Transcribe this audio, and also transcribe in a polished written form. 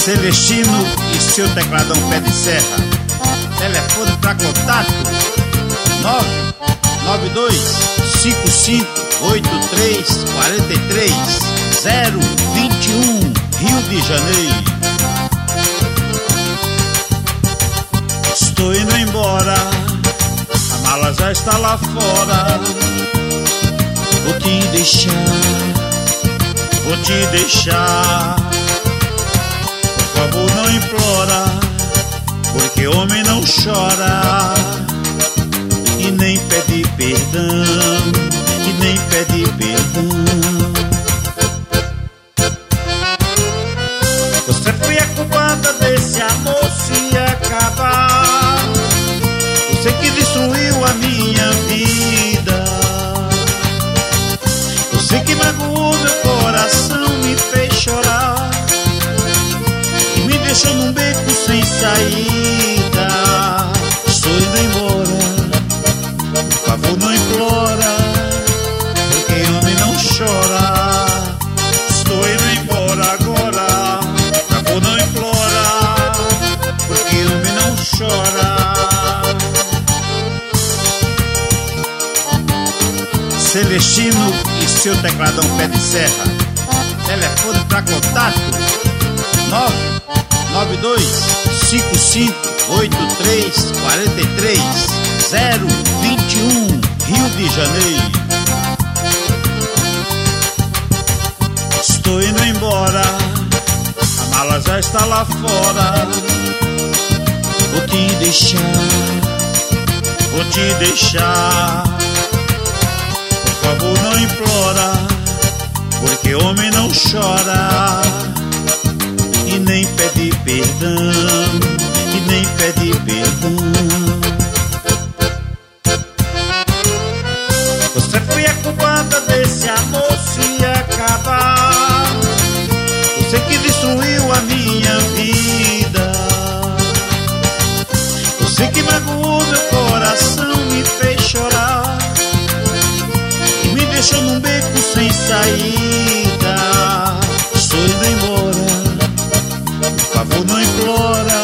Celestino e seu tecladão pé de serra. Telefone para contato 992-5583-43-021, Rio de Janeiro. Estou indo embora, a mala já está lá fora. Vou te deixar. Por favor, não implora, porque homem não chora e nem pede perdão, Você foi a culpada desse amor se acabar. Você que destruiu a minha vida. Você que magoou meu coração, me fez chorar e me deixou num beco sem saída. Estou indo embora, por favor não implora, porque homem não chora. Estou indo embora agora, por favor não implora, porque homem não chora. Celestino e seu tecladão pé de serra. Telefone para contato 992-5583-43-021, Rio de Janeiro. Estou indo embora, a mala já está lá fora. Vou te deixar. Por favor, não implora, porque homem não chora e nem pede perdão, Você foi a culpada desse amor se acabar. Você que destruiu a minha vida. Você que magoou meu coração, me fez chorar e me deixou num beco sem saída. Estou indo embora, por favor não implora,